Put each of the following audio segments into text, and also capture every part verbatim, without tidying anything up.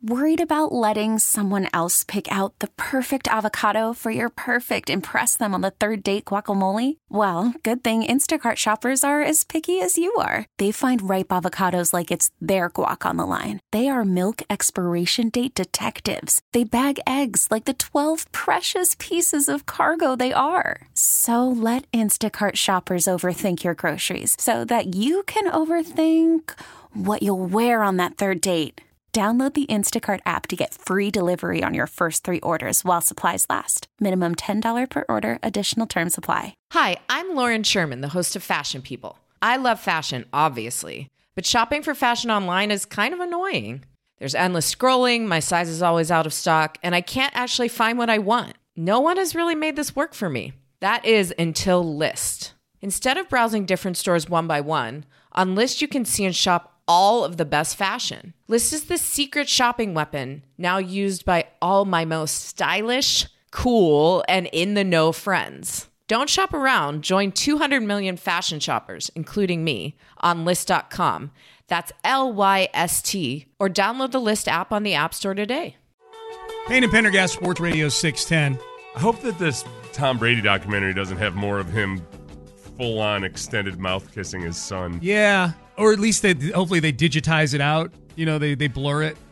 Worried about letting someone else pick out the perfect avocado for your perfect impress them on the third date guacamole? Well, good thing Instacart shoppers are as picky as you are. They find ripe avocados like it's their guac on the line. They are milk expiration date detectives. They bag eggs like the twelve precious pieces of cargo they are. So let Instacart shoppers overthink your groceries so that you can overthink what you'll wear on that third date. Download the Instacart app to get free delivery on your first three orders while supplies last. Minimum ten dollars per order. Additional terms apply. Hi, I'm Lauren Sherman, the host of Fashion People. I love fashion, obviously, but shopping for fashion online is kind of annoying. There's endless scrolling, my size is always out of stock, and I can't actually find what I want. No one has really made this work for me. That is until Lyst. Instead of browsing different stores one by one, on Lyst you can see and shop all of the best fashion. Lyst is the secret shopping weapon now used by all my most stylish, cool, and in-the-know friends. Don't shop around. Join two hundred million fashion shoppers, including me, on Lyst dot com. That's L Y S T. Or download the Lyst app on the App Store today. Payne and Pendergast, Sports Radio six ten. I hope that this Tom Brady documentary doesn't have more of him full-on extended mouth kissing his son. Yeah, or at least they hopefully they digitize it out. You know, they, they blur it.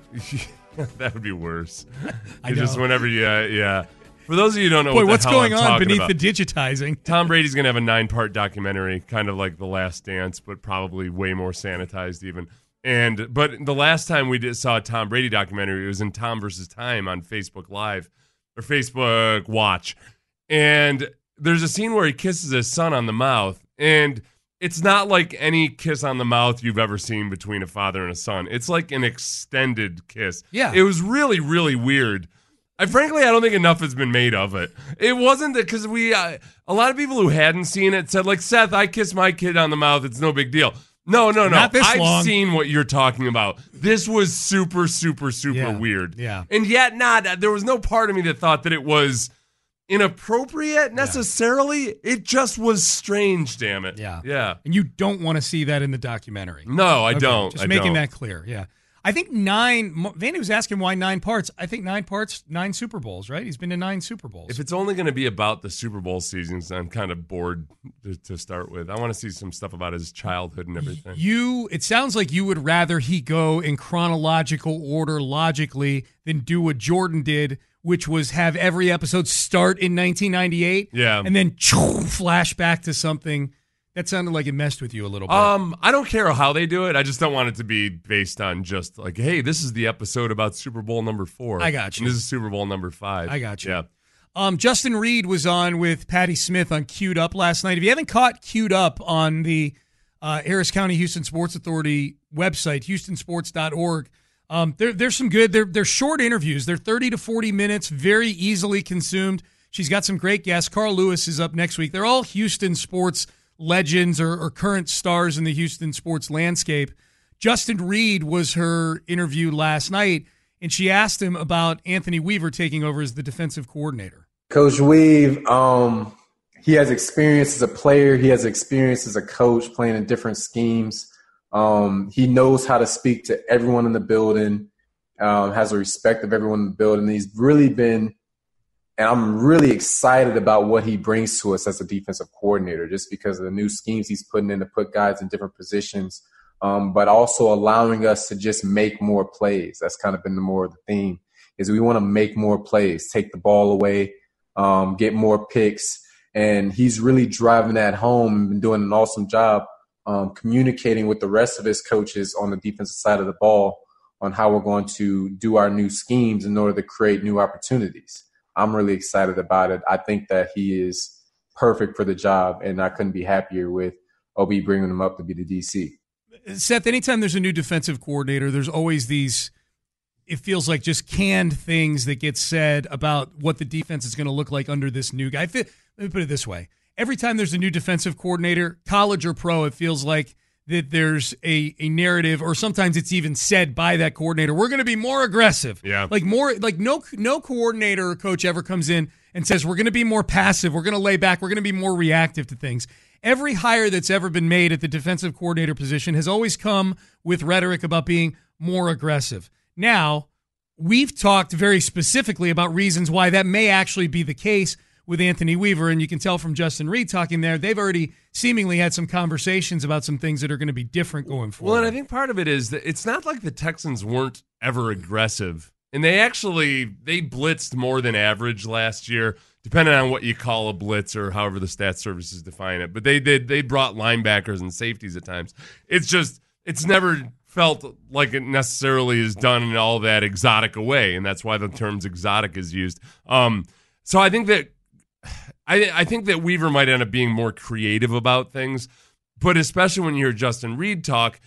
That would be worse. I know. Just whenever you, uh, yeah. For those of you who don't know Boy, what the what's hell going I'm on talking beneath about, the digitizing? Tom Brady's going to have a nine-part documentary, kind of like The Last Dance, but probably way more sanitized even. And But the last time we did, saw a Tom Brady documentary, it was in Tom versus Time on Facebook Live, or Facebook Watch. And there's a scene where he kisses his son on the mouth, and it's not like any kiss on the mouth you've ever seen between a father and a son. It's like an extended kiss. Yeah. It was really, really weird. I frankly, I don't think enough has been made of it. It wasn't that because we, uh, a lot of people who hadn't seen it said, like, Seth, I kiss my kid on the mouth. It's no big deal. No, no, no. Not this I've long. seen what you're talking about. This was super, super, super Yeah. weird. Yeah. And yet not, there was no part of me that thought that it was inappropriate necessarily. It just was strange, damn it. Yeah. Yeah. And you don't want to see that in the documentary. No, I Okay, don't. Just I making don't. that clear, yeah. I think nine, Vandy was asking why nine parts. I think nine parts, nine Super Bowls, right? He's been to nine Super Bowls. If it's only going to be about the Super Bowl seasons, I'm kind of bored to, to start with. I want to see some stuff about his childhood and everything. You, it sounds like you would rather he go in chronological order logically than do what Jordan did, which was have every episode start in nineteen ninety-eight Yeah. and then flash back to something. That sounded like it messed with you a little bit. Um, I don't care how they do it. I just don't want it to be based on just like, hey, this is the episode about Super Bowl number four. I got you. And this is Super Bowl number five. I got you. Yeah. Um, Justin Reed was on with Patty Smith on Queued Up last night. If you haven't caught Queued Up on the uh, Harris County Houston Sports Authority website, houston sports dot org, um, there, there's some good, they're, they're short interviews. They're thirty to forty minutes, very easily consumed. She's got some great guests. Carl Lewis is up next week. They're all Houston sports legends or, or current stars in the Houston sports landscape. Justin Reed was her interview last night, and she asked him about Anthony Weaver taking over as the defensive coordinator. Coach Weave, um, he has experience as a player. He has experience as a coach playing in different schemes. Um, he knows how to speak to everyone in the building, um, has a respect of everyone in the building. He's really been And I'm really excited about what he brings to us as a defensive coordinator, just because of the new schemes he's putting in to put guys in different positions, um, but also allowing us to just make more plays. That's kind of been the more of the theme, is we want to make more plays, take the ball away, um, get more picks. And he's really driving that home and been doing an awesome job um, communicating with the rest of his coaches on the defensive side of the ball on how we're going to do our new schemes in order to create new opportunities. I'm really excited about it. I think that he is perfect for the job, and I couldn't be happier with O B bringing him up to be the D C. Seth, anytime there's a new defensive coordinator, there's always these, it feels like just canned things that get said about what the defense is going to look like under this new guy. Let me put it this way. Every time there's a new defensive coordinator, college or pro, it feels like that there's a, a narrative, or sometimes it's even said by that coordinator, we're going to be more aggressive. Yeah. Like more, like no no coordinator or coach ever comes in and says, we're going to be more passive, we're going to lay back, we're going to be more reactive to things. Every hire that's ever been made at the defensive coordinator position has always come with rhetoric about being more aggressive. Now, we've talked very specifically about reasons why that may actually be the case with Anthony Weaver, and you can tell from Justin Reed talking there, they've already seemingly had some conversations about some things that are going to be different going forward. Well, and I think part of it is that it's not like the Texans weren't ever aggressive, and they actually they blitzed more than average last year, depending on what you call a blitz or however the stats services define it. But they did they brought linebackers and safeties at times. It's just it's never felt like it necessarily is done in all that exotic a way, and that's why the term exotic is used. Um, so I think that. I, I think that Weaver might end up being more creative about things, but especially when you hear Justin Reed talk,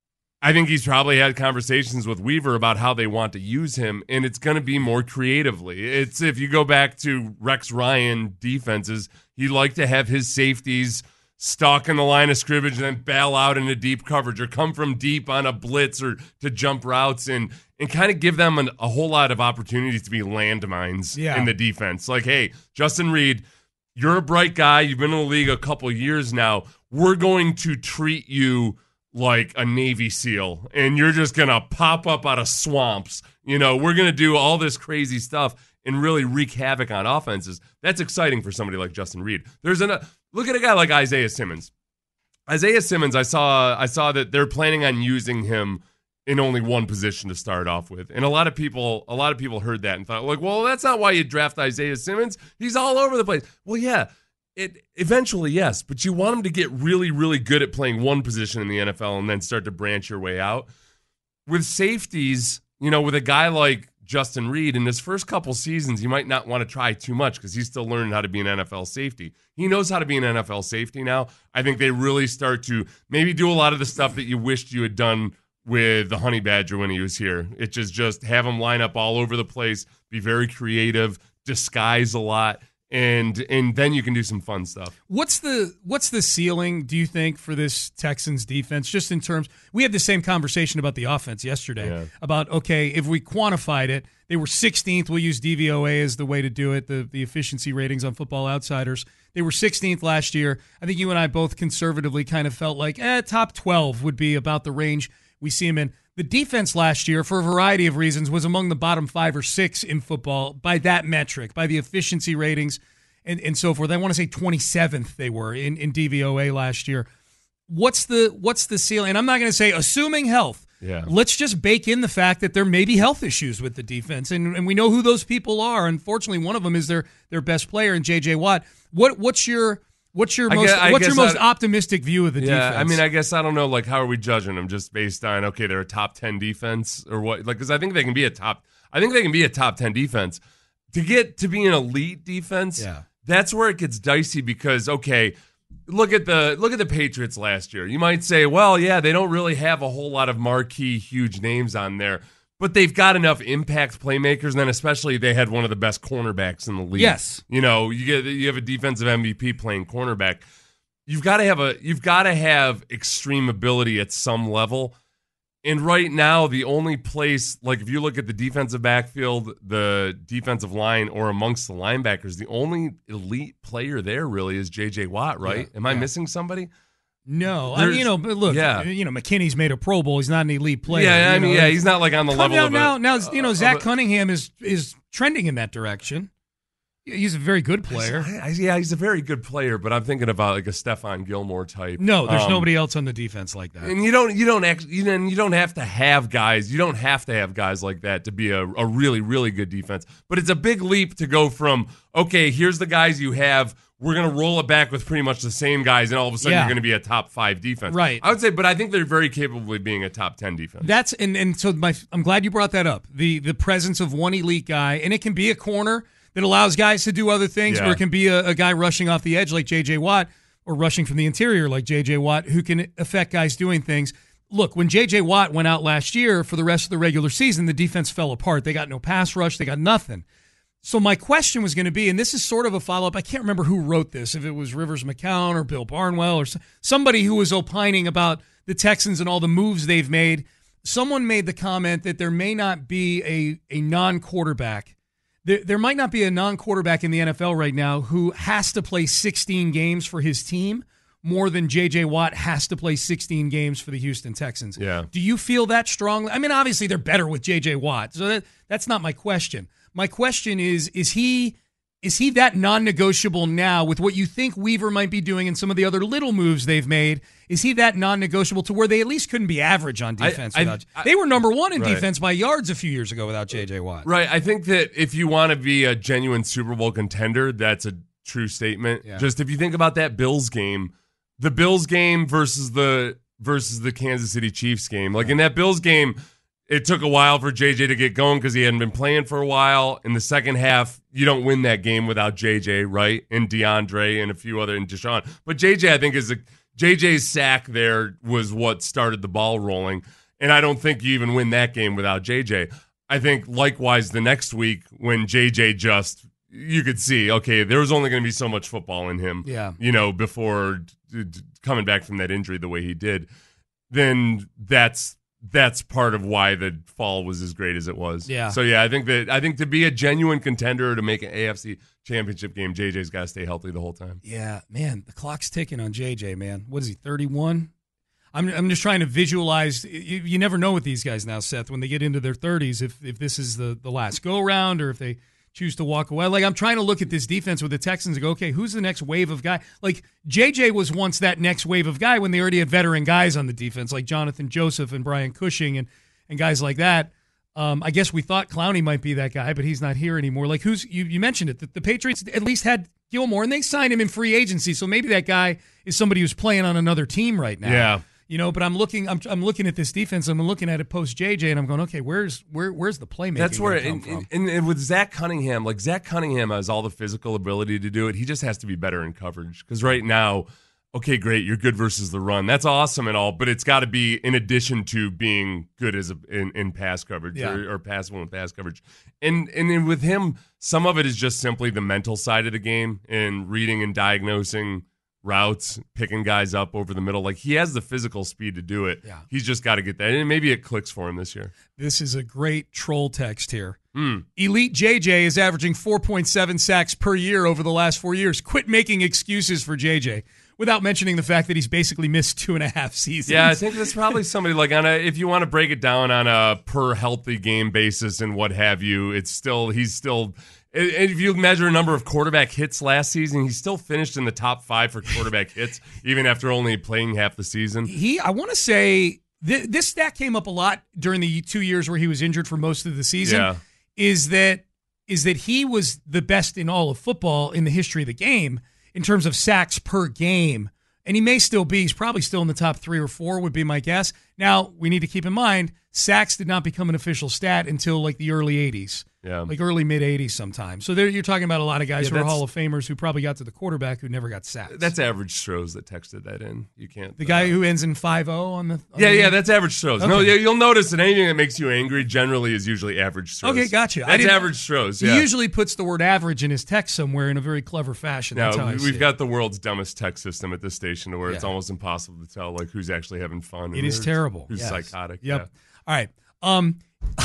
I think he's probably had conversations with Weaver about how they want to use him, and it's going to be more creatively. It's if you go back to Rex Ryan defenses, he liked to have his safeties stalk in the line of scrimmage and then bail out into deep coverage or come from deep on a blitz or to jump routes and and kind of give them an, a whole lot of opportunities to be landmines yeah. in the defense. Like, hey, Justin Reed, you're a bright guy. You've been in the league a couple years now. We're going to treat you like a Navy SEAL, and you're just going to pop up out of swamps. You know, we're going to do all this crazy stuff and really wreak havoc on offenses. That's exciting for somebody like Justin Reed. There's an look at a guy like Isaiah Simmons. Isaiah Simmons, I saw I saw that they're planning on using him in only one position to start off with. And a lot of people a lot of people heard that and thought, like, well, that's not why you draft Isaiah Simmons. He's all over the place. Well, yeah, it eventually, yes, but you want him to get really, really good at playing one position in the N F L and then start to branch your way out. With safeties, you know, with a guy like Justin Reed, in his first couple seasons, you might not want to try too much because he's still learning how to be an N F L safety. He knows how to be an N F L safety now. I think they really start to maybe do a lot of the stuff that you wished you had done with the Honey Badger when he was here. It just just have him line up all over the place, be very creative, disguise a lot, and and then you can do some fun stuff. What's the what's the ceiling, do you think, for this Texans defense? Just in terms, we had the same conversation about the offense yesterday yeah. about, okay, if we quantified it, they were sixteenth. We'll use D V O A as the way to do it, the, the efficiency ratings on Football Outsiders. They were sixteenth last year. I think you and I both conservatively kind of felt like eh, top twelve would be about the range we see him in. The defense last year, for a variety of reasons, was among the bottom five or six in football by that metric, by the efficiency ratings and, and so forth. I want to say twenty-seventh they were in, in D V O A last year. What's the what's the ceiling? And I'm not going to say assuming health. Yeah. Let's just bake in the fact that there may be health issues with the defense, and, and we know who those people are. Unfortunately, one of them is their their best player, in J J Watt. What what's your What's your I most guess, I What's your most I, optimistic view of the yeah, defense? I mean, I guess I don't know. Like, how are we judging them? Just based on okay, they're a top ten defense or what? Like, because I think they can be a top. I think they can be a top ten defense. To get to be an elite defense, yeah. that's where it gets dicey. Because okay, look at the look at the Patriots last year. You might say, well, yeah, they don't really have a whole lot of marquee, huge names on there. But they've got enough impact playmakers, and then especially they had one of the best cornerbacks in the league. Yes, you know, you get you have a defensive M V P playing cornerback. You've got to have a you've got to have extreme ability at some level. And right now, the only place, like if you look at the defensive backfield, the defensive line, or amongst the linebackers, the only elite player there really is J J Watt, right? Yeah, Am I yeah. missing somebody? No, I mean, you know, but look, yeah. you know, McKinney's made a Pro Bowl. He's not an elite player. Yeah, I you mean, know? yeah, he's not like on the Come level now, of now, a, now, you know, Zach a, Cunningham is is trending in that direction. He's a very good player. I, I, yeah, he's a very good player, but I'm thinking about like a Stephon Gilmore type. No, there's um, nobody else on the defense like that. And you don't, you don't actually, you don't, you don't have to have guys. You don't have to have guys like that to be a, a really, really good defense. But it's a big leap to go from okay, here's the guys you have. We're going to roll it back with pretty much the same guys, and all of a sudden Yeah. you're going to be a top five defense. Right. I would say, but I think they're very capable of being a top ten defense. That's and and so my I'm glad you brought that up. The the presence of one elite guy, and it can be a corner that allows guys to do other things, Yeah. or it can be a, a guy rushing off the edge like J J Watt, or rushing from the interior like J J Watt, who can affect guys doing things. Look, when J J Watt went out last year for the rest of the regular season, the defense fell apart. They got no pass rush. They got nothing. So my question was going to be, and this is sort of a follow-up, I can't remember who wrote this, if it was Rivers McCown or Bill Barnwell or somebody who was opining about the Texans and all the moves they've made. Someone made the comment that there may not be a, a non-quarterback. There, there might not be a non-quarterback in the N F L right now who has to play sixteen games for his team more than J J Watt has to play sixteen games for the Houston Texans. Yeah. Do you feel that strongly? I mean, obviously they're better with J J Watt, so that, that's not my question. My question is, is he is he that non-negotiable now with what you think Weaver might be doing and some of the other little moves they've made? Is he that non-negotiable to where they at least couldn't be average on defense? I, without, I, I, they were number one in right. defense by yards a few years ago without J J Watt. Right. I think that if you want to be a genuine Super Bowl contender, that's a true statement. Yeah. Just if you think about that Bills game, the Bills game versus the versus the Kansas City Chiefs game. Like in that Bills game, it took a while for J J to get going because he hadn't been playing for a while. In the second half, you don't win that game without J J, right? And DeAndre and a few other, and Deshaun. But J J, I think, is a J J's sack there was what started the ball rolling. And I don't think you even win that game without J J. I think likewise the next week when J J just, you could see, okay, there was only going to be so much football in him, Yeah. you know, before d- d- coming back from that injury the way he did. Then that's that's part of why the fall was as great as it was. Yeah. So yeah, I think that I think to be a genuine contender to make an A F C championship game, J J's got to stay healthy the whole time. Yeah, man, the clock's ticking on J J, man. What is he, thirty-one? I'm I'm just trying to visualize. You, you never know with these guys now, Seth, when they get into their thirties, if if this is the, the last go-around or if they choose to walk away. Like, I'm trying to look at this defense with the Texans and go, okay, who's the next wave of guy? Like, J J was once that next wave of guy when they already had veteran guys on the defense, like Jonathan Joseph and Brian Cushing and, and guys like that. Um, I guess we thought Clowney might be that guy, but he's not here anymore. Like, who's you, you mentioned it. The, the Patriots at least had Gilmore, and they signed him in free agency, so maybe that guy is somebody who's playing on another team right now. Yeah. You know, but I'm looking, I'm, I'm looking at this defense. I'm looking at it post J J, and I'm going, okay, where's where where's the playmaking? That's where, come and, from? and, and with Zach Cunningham, like Zach Cunningham has all the physical ability to do it. He just has to be better in coverage because right now, okay, great, you're good versus the run. That's awesome and all, but it's got to be in addition to being good as a, in, in pass coverage Yeah. or, or passable in pass coverage. And and then with him, some of it is just simply the mental side of the game and reading and diagnosing routes, picking guys up over the middle. Like, he has the physical speed to do it. Yeah. He's just got to get that. And maybe it clicks for him this year. This is a great troll text here. Mm. Elite J J is averaging four point seven sacks per year over the last four years. Quit making excuses for J J without mentioning the fact that he's basically missed two and a half seasons. Yeah, I think that's probably somebody like on a, if you want to break it down on a per healthy game basis and what have you, it's still, he's still, and if you measure a number of quarterback hits last season, he still finished in the top five for quarterback hits, even after only playing half the season. He, I want to say, th- this stat came up a lot during the two years where he was injured for most of the season, Yeah. is that is that he was the best in all of football in the history of the game in terms of sacks per game. And he may still be. He's probably still in the top three or four would be my guess. Now, we need to keep in mind, sacks did not become an official stat until like the early eighties. Yeah. Like early, mid-eighties sometimes. So there, you're talking about a lot of guys Yeah, who are that's- Hall of Famers who probably got to the quarterback who never got sacks. That's average Strohs that texted that in. You can't. the uh, guy who ends in five oh on the... On Yeah, the yeah, that's average Strohs. No, Okay. yeah, you'll notice that anything that makes you angry generally is usually average Strohs. Okay, gotcha. I That's didn't- average Strohs, He yeah. usually puts the word average in his text somewhere in a very clever fashion. That's how Now, I see we've it. got the world's dumbest text system at this station to where it's Yeah. almost impossible to tell like who's actually having fun. It and is who's- terrible. Who's Yes. psychotic. Yep. Yeah. All right. Um,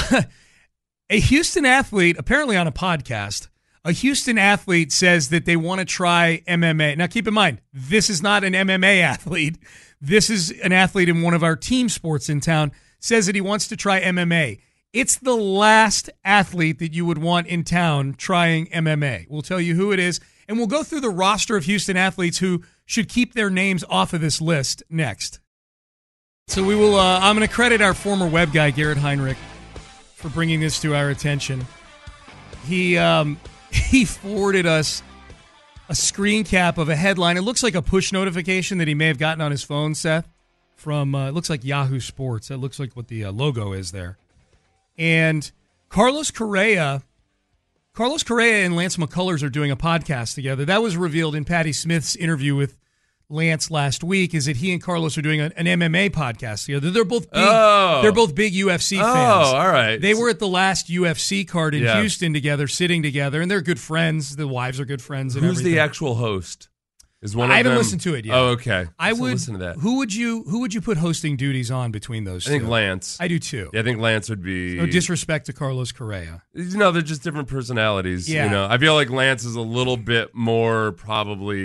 a Houston athlete, apparently on a podcast, a Houston athlete says that they want to try M M A. Now, keep in mind, this is not an M M A athlete. This is an athlete in one of our team sports in town, says that he wants to try M M A. It's the last athlete that you would want in town trying M M A. We'll tell you who it is, and we'll go through the roster of Houston athletes who should keep their names off of this list next. So we will. Uh, I'm going to credit our former web guy Garrett Heinrich for bringing this to our attention. He um, he forwarded us a screen cap of a headline. It looks like a push notification that he may have gotten on his phone, Seth, from uh, it looks like Yahoo Sports. That looks like what the uh, logo is there. And Carlos Correa, Carlos Correa and Lance McCullers are doing a podcast together. That was revealed in Patty Smith's interview with Lance last week, is that he and Carlos are doing an, an M M A podcast together. They're both big, Oh. they're both big U F C Oh, fans. all right. They were at the last U F C card in Yeah. Houston together, sitting together, and they're good friends. The wives are good friends. And Who's everything. the actual host? Is one I of haven't them- listened to it yet. Oh, okay. I So would listen to that. Who would you Who would you put hosting duties on between those I think two? Lance. I do too. Yeah, I think Lance would be. No disrespect to Carlos Correa. You know, they're just different personalities. Yeah. You know, I feel like Lance is a little bit more probably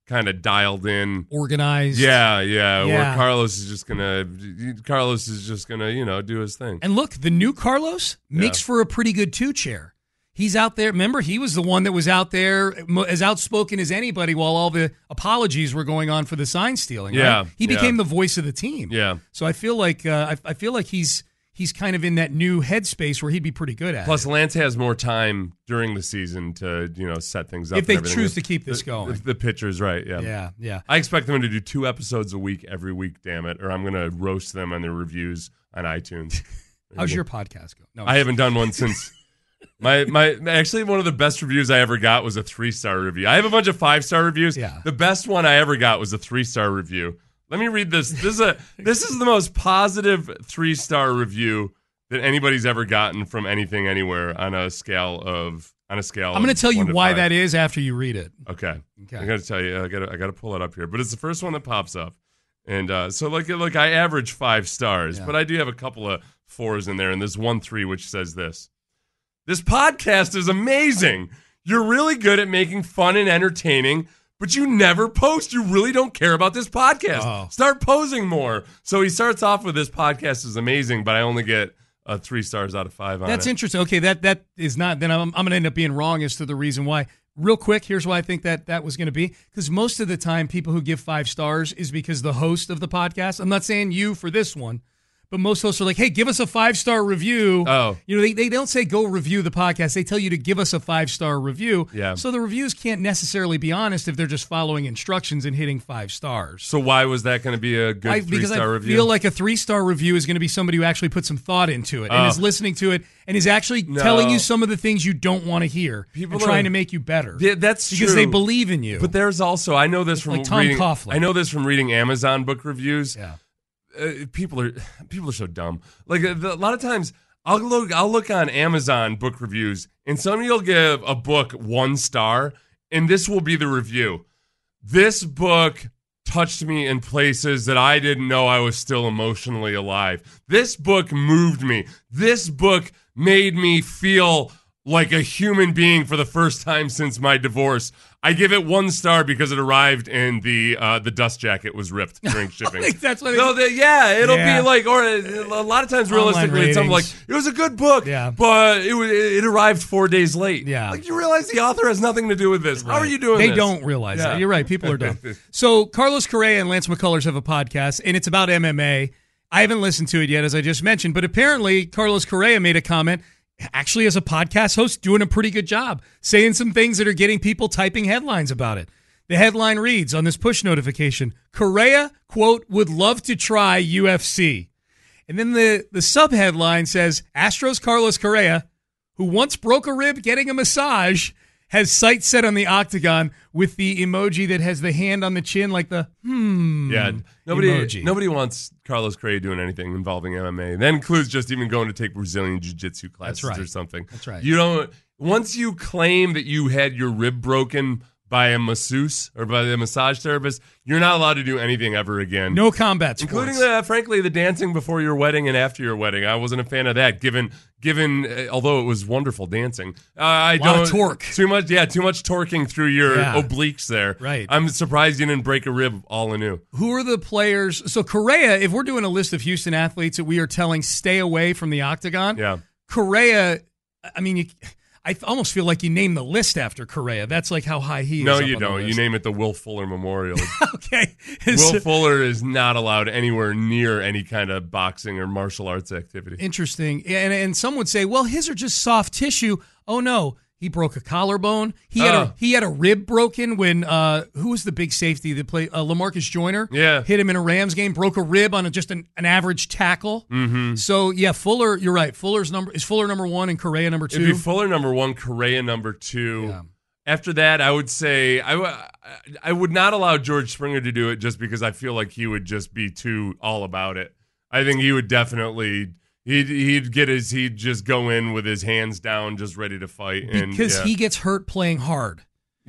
kind of dialed in, organized. Yeah, yeah, Yeah. Where Carlos is just gonna, Carlos is just gonna, you know, do his thing. And look, the new Carlos makes Yeah. for a pretty good two chair. He's out there. Remember, he was the one that was out there mo- as outspoken as anybody while all the apologies were going on for the sign stealing. Right? Yeah, he became yeah. the voice of the team. Yeah. So I feel like uh, I, I feel like he's he's kind of in that new headspace where he'd be pretty good at Plus, it. Lance has more time during the season to, you know, set things up. If they and everything. choose to keep this The- going. If the pitcher's right, yeah. Yeah, yeah. I expect them to do two episodes a week every week, damn it, or I'm going to roast them on their reviews on iTunes. How's your podcast go? No, I haven't done one since my my actually one of the best reviews I ever got was a three star review. I have a bunch of five star reviews. Yeah. The best one I ever got was a three star review. Let me read this. This is a this is the most positive three star review that anybody's ever gotten from anything anywhere on a scale of on a scale. I'm going to tell you why five. that is after you read it. Okay. Okay. I got to tell you. I got I got to pull it up here, but it's the first one that pops up, and uh, so like look, I average five stars, Yeah. but I do have a couple of fours in there, and there's one three which says this. This podcast is amazing. You're really good at making fun and entertaining, but you never post. You really don't care about this podcast. Oh. Start posing more. So he starts off with this podcast is amazing, but I only get uh, three stars out of five on That's it. interesting. Okay, that that is not. Then I'm, I'm going to end up being wrong as to the reason why. Real quick, here's why I think that that was going to be. Because most of the time, people who give five stars is because the host of the podcast. I'm not saying you for this one, but most hosts are like, "Hey, give us a five star review." Oh. you know, they they don't say go review the podcast. They tell you to give us a five star review. Yeah. So the reviews can't necessarily be honest if they're just following instructions and hitting five stars. So why was that going to be a good I, three because star I review? feel like a three-star review is going to be somebody who actually put some thought into it and Oh. is listening to it and is actually No. telling you some of the things you don't want to hear People and trying are- to make you better. Yeah, that's because true. they believe in you. But there's also I know this from Like Tom reading. Coughlin. I know this from reading Amazon book reviews. yeah. Uh, people are people are so dumb. Like uh, the, a lot of times, I'll look I'll look on Amazon book reviews, and somebody will give a book one star, and this will be the review. This book touched me in places that I didn't know I was still emotionally alive. This book moved me. This book made me feel like a human being for the first time since my divorce. I give it one star because it arrived and the uh, the dust jacket was ripped during shipping. Like, that's what. No, the, yeah, it'll Yeah. be like, or a lot of times, Online realistically, it's something like ratings. it was a good book, Yeah. but it wa- it arrived four days late. Yeah. like you realize the author has nothing to do with this. How are you doing? They this? don't realize Yeah. that. You're right. People are dumb. So Carlos Correa and Lance McCullers have a podcast, and it's about M M A. I haven't listened to it yet, as I just mentioned, but apparently Carlos Correa made a comment. Actually, as a podcast host, doing a pretty good job, saying some things that are getting people typing headlines about it. The headline reads on this push notification, Correa, quote, would love to try U F C. And then the, the sub-headline says, Astros Carlos Correa, who once broke a rib getting a massage, has sights set on the octagon with the emoji that has the hand on the chin like the hmm Yeah, nobody emoji. nobody wants Carlos Correa doing anything involving M M A. That includes just even going to take Brazilian jiu-jitsu classes right. or something. That's right. You don't once you claim that you had your rib broken by a masseuse or by a massage therapist, you're not allowed to do anything ever again. No combat sports. Including, the, frankly, the dancing before your wedding and after your wedding. I wasn't a fan of that, given, given uh, although it was wonderful dancing. Uh, I Lot don't of torque. Too much, yeah, too much torquing through your Yeah. obliques there. Right. I'm surprised you didn't break a rib all anew. Who are the players? So Correa, if we're doing a list of Houston athletes that we are telling stay away from the octagon, Yeah. Correa, I mean, you, I almost feel like you name the list after Correa. That's like how high he is. No, up you on the don't. You list. name it the Will Fuller Memorial. Okay. Will Fuller is not allowed anywhere near any kind of boxing or martial arts activity. Interesting. And and some would say, well, his are just soft tissue. Oh no, he broke a collarbone. He had Oh. a he had a rib broken when uh who was the big safety that played uh, LaMarcus Joyner? Yeah. hit him in a Rams game, broke a rib on a, just an, an average tackle. Mm-hmm. So yeah, Fuller, you're right. Fuller's number is Fuller number one and Correa number two. It'd be Fuller number one, Correa number two. Yeah. After that, I would say I, w- I would not allow George Springer to do it just because I feel like he would just be too all about it. I think he would definitely he'd he'd get his he'd just go in with his hands down, just ready to fight. And because yeah. he gets hurt playing hard.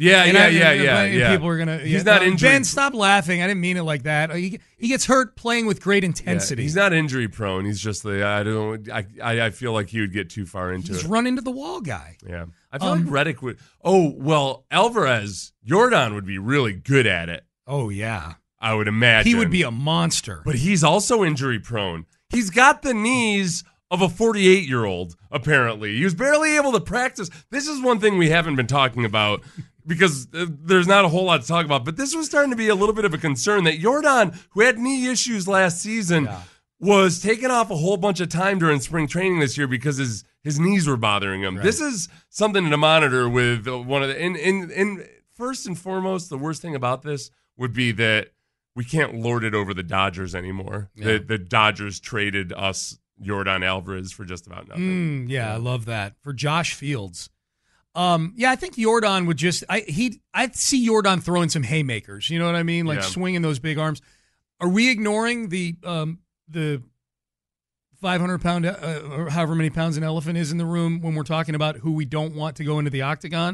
Yeah, And yeah, I- yeah, and- yeah, and yeah. People are gonna. He's yeah, not no, injury. Ben, stop laughing. I didn't mean it like that. He he gets hurt playing with great Yeah, intensity. he's not injury prone. He's just the I don't. I, I I feel like he would get too far into He's it. run into the wall guy. Yeah, I feel Um, like Reddick would. Oh well, Alvarez, Jordan would be really good at it. Oh yeah, I would imagine he would be a monster. But he's also injury prone. He's got the knees of a forty-eight year old. Apparently, he was barely able to practice. This is one thing we haven't been talking about. Because uh, there's not a whole lot to talk about, but this was starting to be a little bit of a concern that Jordan, who had knee issues last season, Yeah. was taking off a whole bunch of time during spring training this year because his his knees were bothering him. Right. This is something to monitor with uh, one of the. And, and, and first and foremost, the worst thing about this would be that we can't lord it over the Dodgers anymore. Yeah. The, the Dodgers traded us Jordan Alvarez for just about nothing. Mm, yeah, I love that for Josh Fields. Um, yeah, I think Jordan would just I he I'd see Jordan throwing some haymakers. You know what I mean? Like Yeah. swinging those big arms. Are we ignoring the um the five hundred pound uh, or however many pounds an elephant is in the room when we're talking about who we don't want to go into the octagon?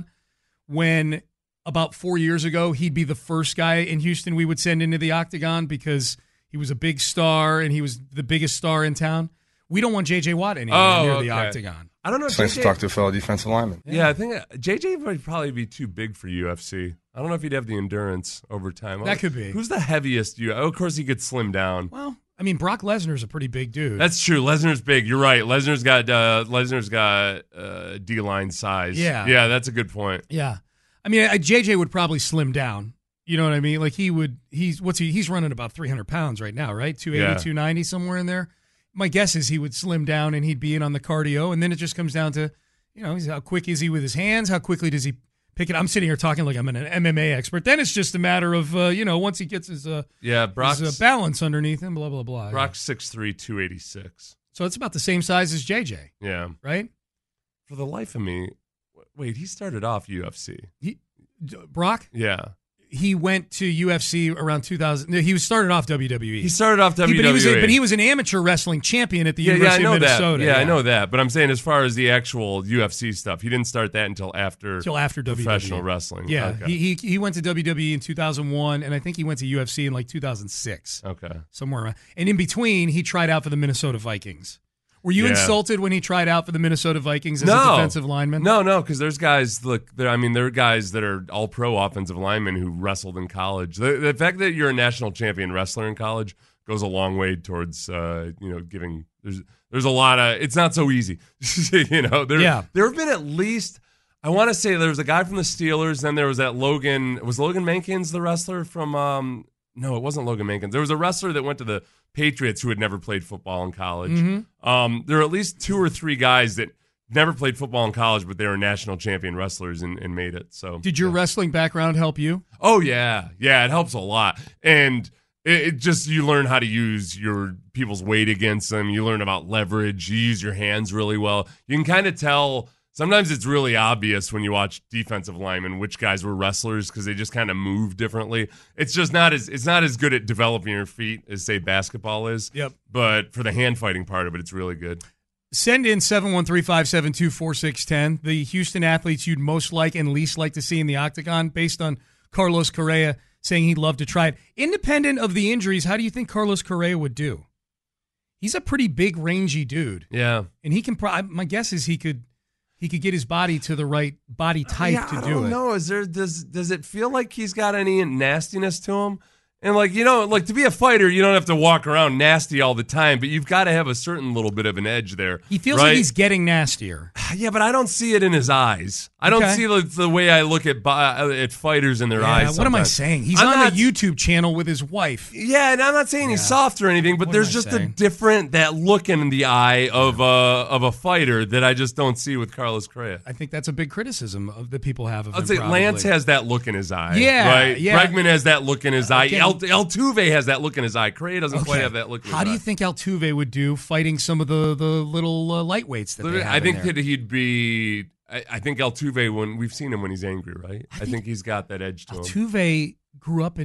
When about four years ago he'd be the first guy in Houston we would send into the octagon because he was a big star and he was the biggest star in town. We don't want J J Watt anywhere Oh, near the okay. octagon. I don't know. It's nice J J to talk to a fellow defensive lineman. Yeah, I think uh, J J would probably be too big for U F C. I don't know if he'd have the endurance over time. That could be. Who's the heaviest? You? Oh, of course, he could slim down. Well, I mean, Brock Lesnar's a pretty big dude. That's true. Lesnar's big. You're right. Lesnar's got uh, Lesnar's got uh, D line size. Yeah. yeah, that's a good point. yeah. I mean, I, J J would probably slim down. You know what I mean? Like he would. He's what's he? He's running about three hundred pounds right now, right? two eighty, Yeah. two ninety, somewhere in there. My guess is he would slim down and he'd be in on the cardio, and then it just comes down to, you know, he's, how quick is he with his hands? How quickly does he pick it? I'm sitting here talking like I'm an M M A expert. Then it's just a matter of, uh, you know, once he gets his, uh, Yeah, Brock's his uh, balance underneath him, blah blah blah. Brock's six three, two eighty-six. So it's about the same size as J J, Yeah. right? For the life of me, wait, he started off U F C. He, D- Brock, Yeah. he went to U F C around two thousand. No, he was started off W W E. He started off He- W W E. but, he was a, but he was an amateur wrestling champion at the yeah, yeah, I University know of Minnesota. that. Yeah, I know that. But I'm saying as far as the actual U F C stuff, he didn't start that until after Until after W W E. professional wrestling. Yeah, Okay. he, he he went to W W E in two thousand one, and I think he went to U F C in like two thousand six, okay. somewhere around. And in between, he tried out for the Minnesota Vikings. Were you Yeah. insulted when he tried out for the Minnesota Vikings as No. a defensive lineman? No, no, because there's guys. Look, there, I mean, there are guys that are all pro offensive linemen who wrestled in college. The, the fact that you're a national champion wrestler in college goes a long way towards, uh, you know, giving. There's there's a lot of. It's not so easy. you know, there Yeah. there have been at least. I want to say there was a guy from the Steelers. Then there was that Logan. Was Logan Mankins the wrestler from? Um, no, it wasn't Logan Mankins. There was a wrestler that went to the Patriots who had never played football in college. Mm-hmm. Um, there are at least two or three guys that never played football in college, but they were national champion wrestlers and, and made it. So, Did your yeah. wrestling background help you? Oh yeah, yeah, it helps a lot, and it, it just you learn how to use your people's weight against them. You learn about leverage. You use your hands really well. You can kind of tell. Sometimes it's really obvious when you watch defensive linemen which guys were wrestlers because they just kind of move differently. It's just not as it's not as good at developing your feet as say basketball is. Yep. But for the hand fighting part of it, it's really good. Send in seven one three, five seven two, four six one zero the Houston athletes you'd most like and least like to see in the octagon based on Carlos Correa saying he'd love to try it. Independent of the injuries, how do you think Carlos Correa would do? He's a pretty big, rangy dude. Yeah. And he can pro- my guess is he could he could get his body to the right body type yeah, to I do don't it. know. Is there does does it feel like he's got any nastiness to him? And like you know, like to be a fighter, you don't have to walk around nasty all the time, but you've got to have a certain little bit of an edge there. He feels right? like he's getting nastier. Yeah, but I don't see it in his eyes. I don't Okay. see the, the way I look at bo- at fighters in their Yeah, eyes. what am I sometimes. saying? He's I'm on not- a YouTube channel with his wife. Yeah, and I'm not saying he's Yeah. soft or anything, but What there's am I just a saying? different that look in the eye of a of a fighter that I just don't see with Carlos Correa. I think that's a big criticism of that people have of I'd him. say probably. Lance has that look in his eye. Yeah, right. yeah. Bregman has that look in his eye. Okay. El Altuve has that look in his eye. Correa doesn't quite Okay. have that look. In How his do you eye. think Altuve would do fighting some of the, the little uh, lightweights that they have I think in there? that he'd be. I, I think Altuve when we've seen him when he's angry, right? I, think, think he's got that edge to him. Altuve grew up in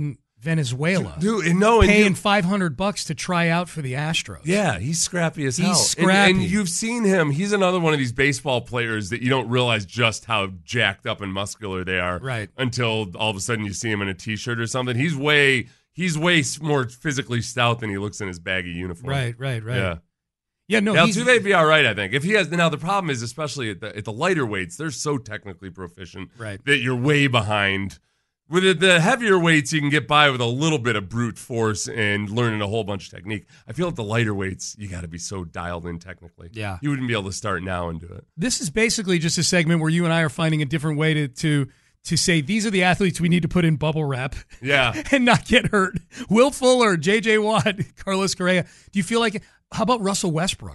Venezuela. Dude, no, and paying you, five hundred bucks to try out for the Astros. Yeah, he's scrappy as he's hell. Scrappy. And, and you've seen him. He's another one of these baseball players that you don't realize just how jacked up and muscular they are. Right. Until all of a sudden you see him in a T-shirt or something. He's way he's way more physically stout than he looks in his baggy uniform. Right, right, right. Yeah. Yeah, no, now, he's... Altuve'd be all right, I think. If he has now, the problem is, especially at the at the lighter weights, they're so technically proficient right. that you're way behind. With the, the heavier weights, you can get by with a little bit of brute force and learning a whole bunch of technique. I feel at the lighter weights, you got to be so dialed in technically. Yeah, you wouldn't be able to start now and do it. This is basically just a segment where you and I are finding a different way to to to say these are the athletes we need to put in bubble wrap. Yeah, and not get hurt. Will Fuller, J J Watt, Carlos Correa. Do you feel like? How about Russell Westbrook?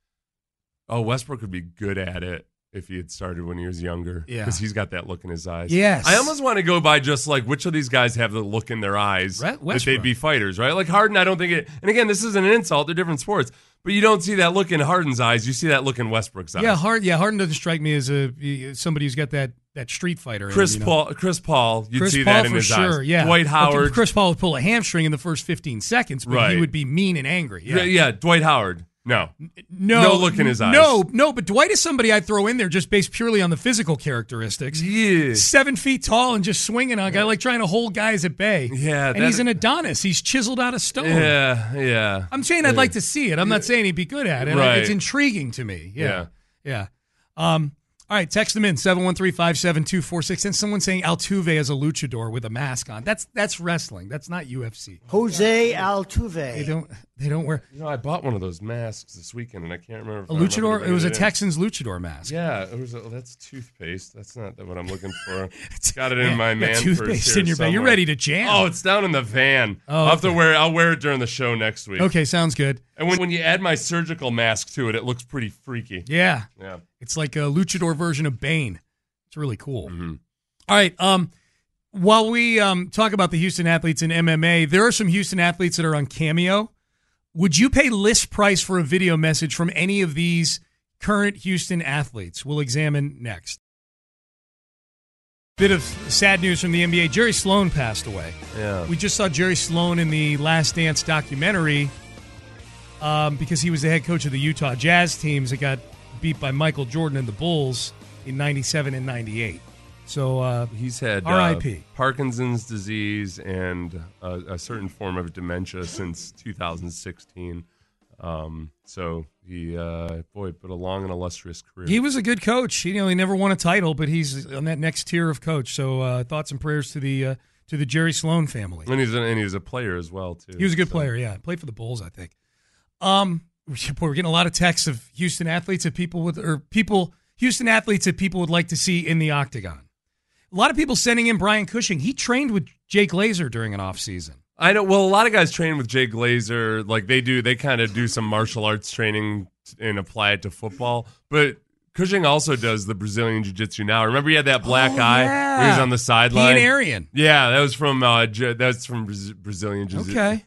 Oh, Westbrook would be good at it if he had started when he was younger. Yeah. Because he's got that look in his eyes. Yes. I almost want to go by just like which of these guys have the look in their eyes Westbrook. that they'd be fighters, right? Like Harden, I don't think it. And again, this isn't an insult. They're different sports. But you don't see that look in Harden's eyes. You see that look in Westbrook's eyes. Yeah, Harden, yeah, Harden doesn't strike me as a somebody who's got that, that street fighter. Chris in him, you know? Paul, Chris Paul, you'd Chris see Paul that in for his sure, eyes. yeah. Dwight Howard. Okay, Chris Paul would pull a hamstring in the first fifteen seconds, but right. he would be mean and angry. Yeah, yeah, yeah Dwight Howard. No. No. No look in his eyes. No, no, but Dwight is somebody I'd throw in there just based purely on the physical characteristics. Yeah. Seven feet tall and just swinging on a guy, like trying to hold guys at bay. Yeah. And he's an Adonis. He's chiseled out of stone. Yeah, yeah. I'm saying I'd yeah. like to see it. I'm not saying he'd be good at it. Right. It's intriguing to me. Yeah. Yeah. Yeah. Um, all right, text them in, seven one three, five seven two, four six. And someone saying Altuve as a luchador with a mask on. That's that's wrestling. That's not U F C. Jose Altuve. They don't they don't wear You know, I bought one of those masks this weekend, and I can't remember. If a I remember luchador. bringing It was a in. Texans luchador mask. Yeah, it was. A, oh, that's toothpaste. That's not what I'm looking for. Got it in Yeah, my yeah, man purse toothpaste here in your bag. somewhere. You're ready to jam. Oh, it's down in the van. Oh, I'll have to okay. wear. I'll wear it during the show next week. Okay, sounds good. And when, when you add my surgical mask to it, it looks pretty freaky. Yeah. Yeah. It's like a luchador version of Bane. It's really cool. Mm-hmm. All right. Um, while we um, talk about the Houston athletes in M M A, there are some Houston athletes that are on Cameo. Would you pay list price for a video message from any of these current Houston athletes? We'll examine next. Bit of sad news from the N B A. Jerry Sloan passed away. Yeah. We just saw Jerry Sloan in the Last Dance documentary um, because he was the head coach of the Utah Jazz teams that got beat by Michael Jordan and the Bulls in ninety-seven and ninety-eight. So uh, he's had R I P Uh, Parkinson's disease and a, a certain form of dementia since two thousand sixteen. Um, so he, uh, boy, put a long and illustrious career. He was a good coach. He, you know, he never won a title, but he's on that next tier of coach. So uh, thoughts and prayers to the uh, to the Jerry Sloan family. And he's a, and he was a player as well too. He was a good so. player. Yeah, played for the Bulls, I think. Um, we're getting a lot of texts of Houston athletes that people would or people Houston athletes that people would like to see in the octagon. A lot of people sending in Brian Cushing. He trained with Jay Glazer during an off season. I know. Well, a lot of guys train with Jay Glazer. Like they do, they kind of do some martial arts training and apply it to football. But Cushing also does the Brazilian Jiu-Jitsu now. Remember, he had that black oh, eye yeah. when he was on the sideline. He and Arian. Yeah, that was from uh, that's from Braz- Brazilian Jiu-Jitsu. Okay.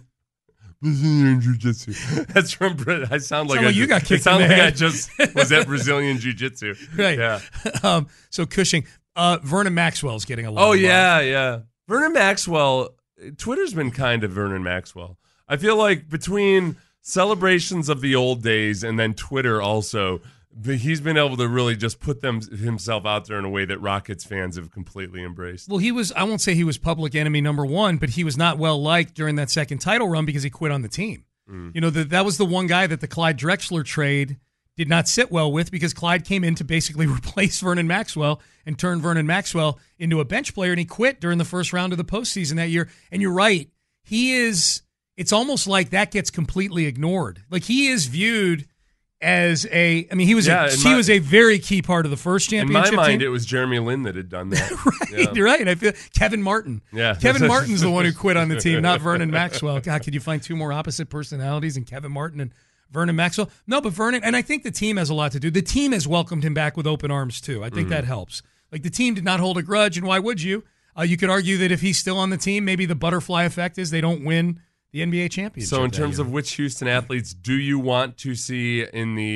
Brazilian Jiu-Jitsu. That's from. I sound like, Sound I like you got just, kicked It sounds in the like I head. just was at Brazilian Jiu-Jitsu. Right. Yeah. Um, so Cushing, uh, Vernon Maxwell's getting a lot. Oh of love. yeah, yeah. Vernon Maxwell. Twitter's been kind of Vernon Maxwell. I feel like between celebrations of the old days and then Twitter also, he's been able to really just put them himself out there in a way that Rockets fans have completely embraced. Well, he was, I won't say he was public enemy number one, but he was not well liked during that second title run because he quit on the team. Mm. You know, the, that was the one guy that the Clyde Drexler trade did not sit well with because Clyde came in to basically replace Vernon Maxwell and turn Vernon Maxwell into a bench player, and he quit during the first round of the postseason that year. And you're right. He is, it's almost like that gets completely ignored. Like he is viewed as a, I mean, he was Yeah, a, in he my- was a very key part of the first In championship my mind, team. it was Jeremy Lin that had done that. right, Yeah. you're right. I feel Kevin Martin. Yeah. Kevin Martin's the one who quit on the team, not Vernon Maxwell. God, could you find two more opposite personalities in Kevin Martin and Vernon Maxwell? No, but Vernon, and I think the team has a lot to do. The team has welcomed him back with open arms too. I think Mm-hmm. that helps. Like the team did not hold a grudge, and why would you? Uh, you could argue that if he's still on the team, maybe the butterfly effect is they don't win the N B A championship. So in that terms year. of which Houston athletes do you want to see in the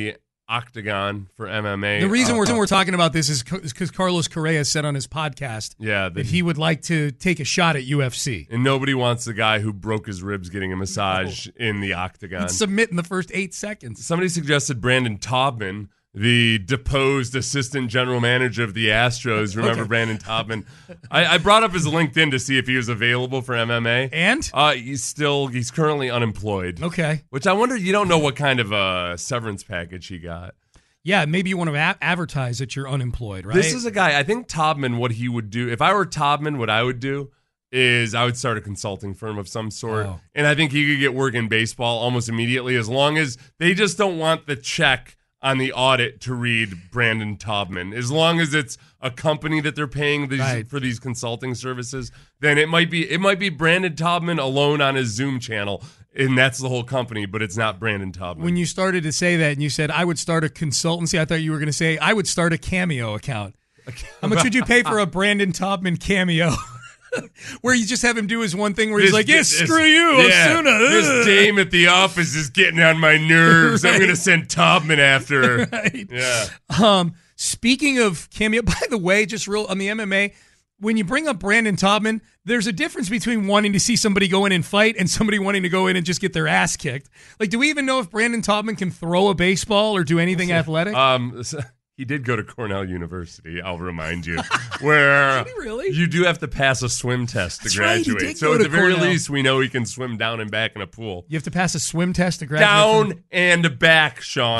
Octagon for M M A. The reason uh, we're, we're talking about this is because Carlos Correa said on his podcast yeah, that, that he would like to take a shot at U F C. And nobody wants the guy who broke his ribs getting a massage no. in the Octagon. He'd submit in the first eight seconds. Somebody suggested Brandon Taubman, the deposed assistant general manager of the Astros. Remember okay. Brandon Taubman? I, I brought up his LinkedIn to see if he was available for M M A. And? Uh, he's still, he's currently unemployed. Okay. Which I wonder, you don't know what kind of a severance package he got. Yeah, maybe you want to a- advertise that you're unemployed, right? This is a guy, I think Taubman, what he would do, if I were Taubman, what I would do is I would start a consulting firm of some sort. Oh. And I think he could get work in baseball almost immediately as long as they just don't want the check on the audit to read Brandon Taubman. As long as it's a company that they're paying these, right. for these consulting services, then it might be it might be Brandon Taubman alone on his Zoom channel, and that's the whole company, but it's not Brandon Taubman. When you started to say that and you said, I would start a consultancy, I thought you were going to say, I would start a Cameo account. How much would you pay for a Brandon Taubman Cameo? Where you just have him do his one thing where he's this, like, yeah, this, screw you, yeah, Osuna. This dame at the office is getting on my nerves. Right. I'm going to send Taubman after her. Right. Yeah. Um, speaking of Cameo, by the way, just real on the M M A, when you bring up Brandon Taubman, there's a difference between wanting to see somebody go in and fight and somebody wanting to go in and just get their ass kicked. Like, do we even know if Brandon Taubman can throw a baseball or do anything athletic? Um. So- He did go to Cornell University, I'll remind you, where did he really? you do have to pass a swim test to That's graduate. Right, he did so go at to the very Cornell. least, we know he can swim down and back in a pool. You have to pass a swim test to graduate. Down from- and back, Sean.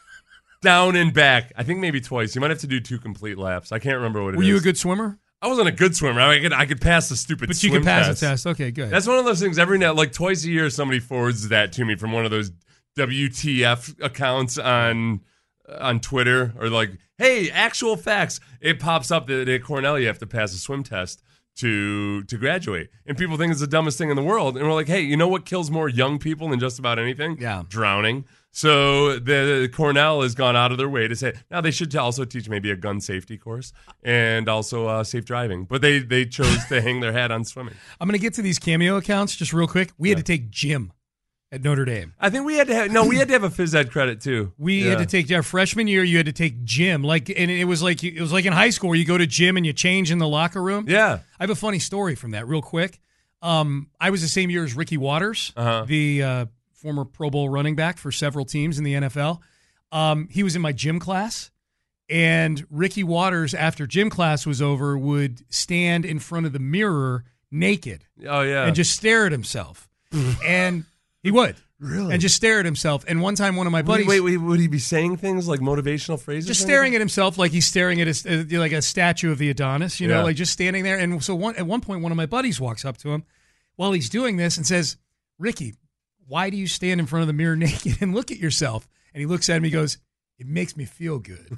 Down and back. I think maybe twice. You might have to do two complete laps. I can't remember what it Were is. Were you a good swimmer? I wasn't a good swimmer. I could I could pass the stupid but swim you could pass test. the test. Okay, good. That's one of those things every now, like twice a year, somebody forwards that to me from one of those W T F accounts on on Twitter, or like, hey, actual facts. It pops up that at Cornell you have to pass a swim test to to graduate, and people think it's the dumbest thing in the world. And we're like, hey, you know what kills more young people than just about anything? Yeah, drowning. So the Cornell has gone out of their way to say now they should also teach maybe a gun safety course and also uh, safe driving, but they they chose to hang their hat on swimming. I'm going to get to these Cameo accounts just real quick. We yeah. had to take gym at Notre Dame. I think we had to have no, we had to have a phys ed credit too. We yeah. had to take our freshman year. You had to take gym, like, and it was like it was like in high school where you go to gym and you change in the locker room. Yeah, I have a funny story from that, real quick. Um, I was the same year as Ricky Waters, uh-huh. the uh, former Pro Bowl running back for several teams in the N F L. Um, he was in my gym class, and Ricky Waters, after gym class was over, would stand in front of the mirror naked. Oh yeah, and just stare at himself, and. He would. Really? And just stare at himself. And one time one of my buddies... Wait, wait, would he be saying things like motivational phrases? Just staring at himself like he's staring at a, like a statue of the Adonis, you know, yeah. like just standing there. And so one, at one point, one of my buddies walks up to him while he's doing this and says, Ricky, why do you stand in front of the mirror naked and look at yourself? And he looks at him, he goes, it makes me feel good.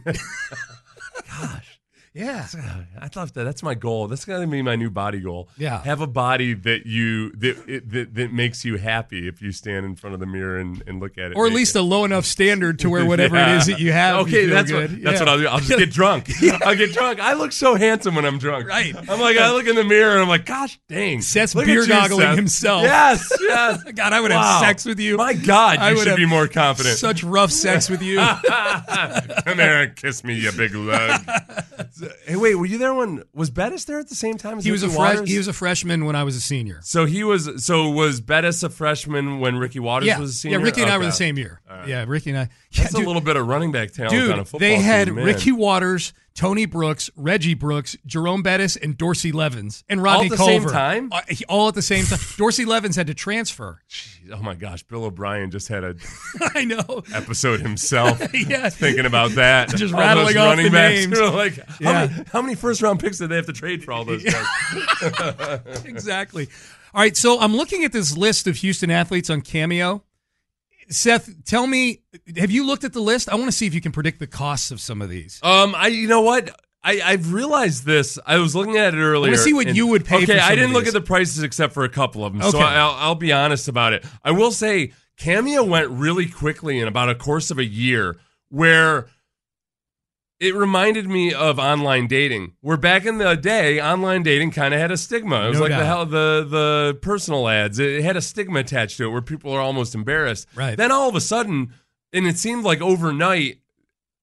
Gosh. Yeah, I'd love that. That's my goal. That's going to be my new body goal. Yeah, have a body that you that, it, that that makes you happy if you stand in front of the mirror and, and look at it, or at naked. least a low enough standard to where whatever yeah. it is that you have. Okay, you that's good. what that's yeah. what I'll do. I'll just get drunk. yeah. I'll get drunk. I look so handsome when I'm drunk. Right. I'm like I look in the mirror and I'm like, gosh dang. Seth's look beer at you, goggling Seth. himself. Yes, yes. God, I would wow. have sex with you. My God, I you would should have be more confident. Such rough sex with you. Come here and kiss me, you big lug. Hey, wait, were you there when was Bettis there at the same time as he was Ricky a fresh, Waters? he was a freshman when I was a senior. So he was. So was Bettis a freshman when Ricky Waters yeah. was a senior? Yeah, Ricky and okay. I were the same year. Right. Yeah, Ricky and I. Yeah, That's dude, a little bit of running back talent dude, on a football they had team, man. Ricky Waters, Tony Brooks, Reggie Brooks, Jerome Bettis, and Dorsey Levens, and Rodney all at the Culver. same time. Uh, all at the same time. Dorsey Levens had to transfer. Jeez, oh my gosh, Bill O'Brien just had a I know episode himself. yeah. Thinking about that, just all rattling those off running the backs. names. Like, how, yeah. many, how many first round picks did they have to trade for all those guys? Exactly. All right, so I'm looking at this list of Houston athletes on Cameo. Seth, tell me, have you looked at the list? I want to see if you can predict the costs of some of these. Um, I, you know what? I, I've realized this. I was looking at it earlier. I want to see what and, you would pay okay, for some I didn't of look these. at the prices except for a couple of them, Okay. so I'll, I'll be honest about it. I will say Cameo went really quickly in about a course of a year where it reminded me of online dating, where back in the day, online dating kind of had a stigma. It was No like the doubt. hell the the personal ads. It had a stigma attached to it where people are almost embarrassed. Right. Then all of a sudden, and it seemed like overnight,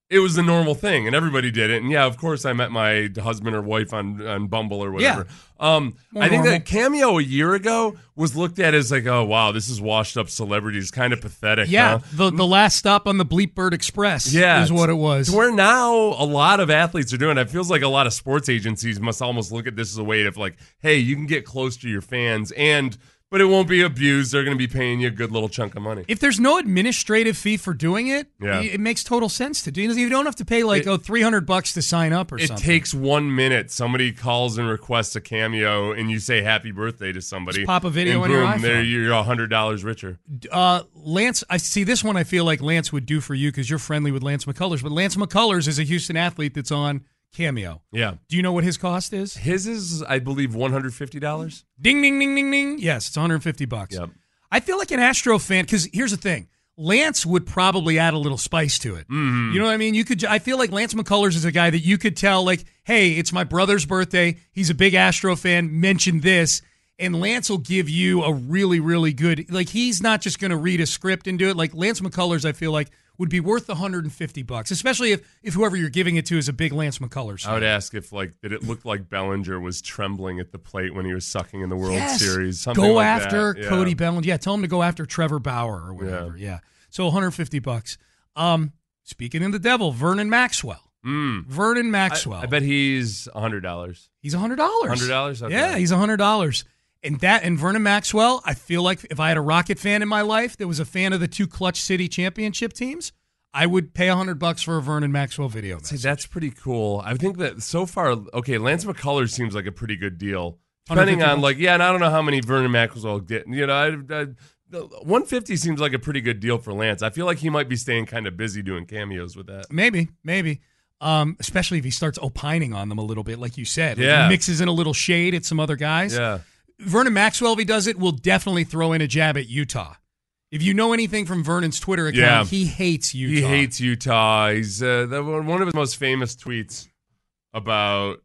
it was the normal thing, and everybody did it. And yeah, of course, I met my husband or wife on, on Bumble or whatever. Yeah. Um, More I think normal. that Cameo a year ago was looked at as like, oh, wow, this is washed up celebrities. Kind of pathetic. Yeah, huh? the the last stop on the Bleepbird Express Yeah, is what it was. To where now a lot of athletes are doing it. It feels like a lot of sports agencies must almost look at this as a way of like, hey, you can get close to your fans, and but it won't be abused. They're going to be paying you a good little chunk of money. If there's no administrative fee for doing it, Yeah. it makes total sense to do. You don't have to pay like It- oh three hundred bucks to sign up or It something. takes one minute. Somebody calls and requests a cameo, and you say happy birthday to somebody. Just pop a video and on your boom, there iPhone. you're one hundred dollars richer. Uh, Lance, I see this one. I feel like Lance would do for you because you're friendly with Lance McCullers. But Lance McCullers is a Houston athlete that's on Cameo. Yeah. Do you know what his cost is? His is, I believe, one hundred fifty dollars. Ding, ding, ding, ding, ding. Yes, it's one hundred fifty bucks. Yep. I feel like an Astro fan because here's the thing. Lance would probably add a little spice to it. Mm-hmm. You know what I mean? You could. I feel like Lance McCullers is a guy that you could tell, like, hey, it's my brother's birthday. He's a big Astro fan. Mention this, and Lance will give you a really, really good. Like, he's not just going to read a script and do it. Like Lance McCullers, I feel like would be worth one hundred fifty bucks, especially if if whoever you're giving it to is a big Lance McCullers fan. I would ask if, like, did it look like Bellinger was trembling at the plate when he was sucking in the World Yes. Series? Something Go like after that. Yeah. Cody Bellinger. Yeah, tell him to go after Trevor Bauer or whatever. Yeah. So one hundred fifty bucks. Um, speaking of the devil, Vernon Maxwell. Mm. Vernon I, Maxwell. I bet he's one hundred dollars. he's one hundred dollars. one hundred dollars? Okay. Yeah, he's one hundred dollars. And that and Vernon Maxwell, I feel like if I had a Rocket fan in my life that was a fan of the two Clutch City championship teams, I would pay one hundred bucks for a Vernon Maxwell video. See, message. that's pretty cool. I think that so far, okay, Lance McCullers seems like a pretty good deal. Depending on, like, yeah, and I don't know how many Vernon Maxwell get. You know, I, I, one hundred fifty seems like a pretty good deal for Lance. I feel like he might be staying kind of busy doing cameos with that. Maybe, maybe. Um, especially if he starts opining on them a little bit, like you said. Like, Yeah. he mixes in a little shade at some other guys. Yeah. Vernon Maxwell, if he does it, will definitely throw in a jab at Utah. If you know anything from Vernon's Twitter account, Yeah. he hates Utah. He hates Utah. He's uh, the, one of his most famous tweets about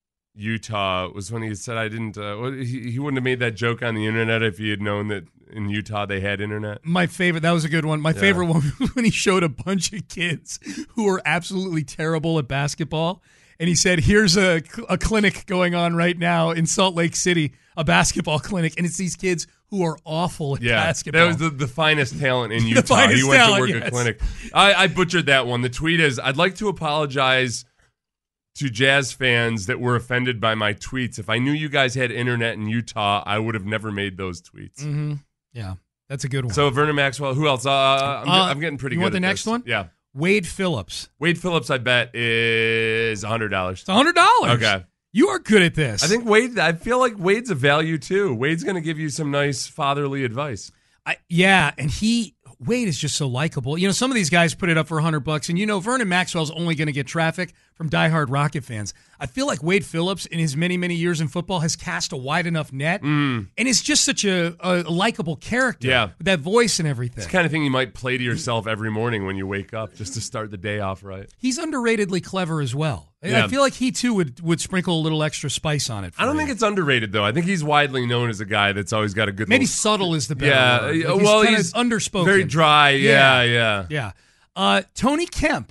Utah was when he said, "I didn't." Uh, well, he, he wouldn't have made that joke on the internet if he had known that in Utah they had internet. My favorite, that was a good one. My Yeah. favorite one was when he showed a bunch of kids who were absolutely terrible at basketball. And he said, here's a, a clinic going on right now in Salt Lake City, a basketball clinic. And it's these kids who are awful at Yeah, basketball. that was the, the finest talent in Utah. finest He went talent, to work yes. a clinic. I, I butchered that one. The tweet is, I'd like to apologize to Jazz fans that were offended by my tweets. If I knew you guys had internet in Utah, I would have never made those tweets. Mm-hmm. Yeah, that's a good one. So Vernon Maxwell, who else? Uh, I'm, Uh, I'm getting pretty you good want the at next this. one? Yeah. Wade Phillips. Wade Phillips, I bet, is one hundred dollars. It's one hundred dollars. Okay. You are good at this. I think Wade, I feel like Wade's a value too. Wade's going to give you some nice fatherly advice. I, yeah, and he Wade is just so likable. You know, some of these guys put it up for a hundred bucks, and you know, Vernon Maxwell's only going to get traffic from diehard Rocket fans. I feel like Wade Phillips, in his many, many years in football, has cast a wide enough net, Mm. and is just such a, a likable character. Yeah. with that voice and everything. It's the kind of thing you might play to yourself every morning when you wake up, just to start the day off right. He's underratedly clever as well. I- Yeah. I feel like he too would would sprinkle a little extra spice on it. For I don't you. think it's underrated though. I think he's widely known as a guy that's always got a good. maybe little, subtle is the better yeah. word. Like, uh, he's well, kinda he's underspoken, very dry. Yeah, yeah. Yeah, uh, Tony Kemp.